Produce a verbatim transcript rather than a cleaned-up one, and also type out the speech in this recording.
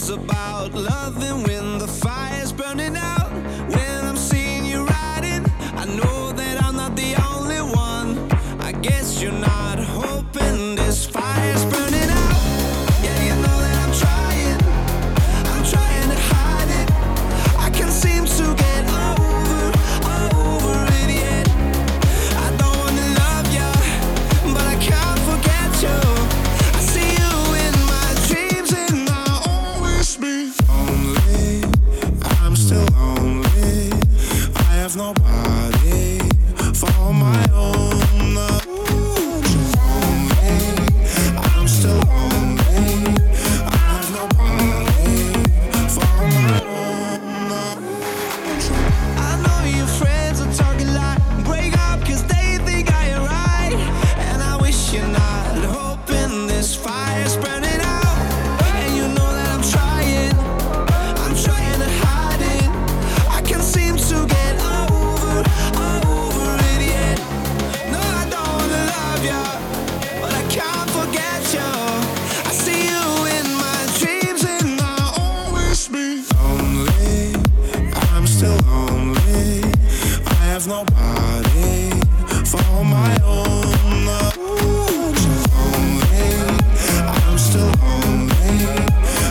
is about loving when the fire's burning out. When I'm seeing you riding, I know that I'm not the only one. I guess you're not hoping this fire's burning out. Yeah, you know that I'm trying, I'm trying to hide it. I can't seem to get over, over it yet. I don't wanna love ya, but I can't forget you. I see you in my dreams and I always be lonely. I'm still lonely. I have nobody for my own. I'm still lonely. I have nobody for my own. I know your friends are talking like break up cause they think I am right. And I wish you're not hoping this fire's burning out. And you know that I'm trying, I'm trying to hide it. I can't seem to get over, over it yet. No, I don't wanna love ya, but I can't forget you. I see you in my dreams and I always be lonely. I'm still lonely. I have nobody for my own. I'm still lonely. I'm still lonely.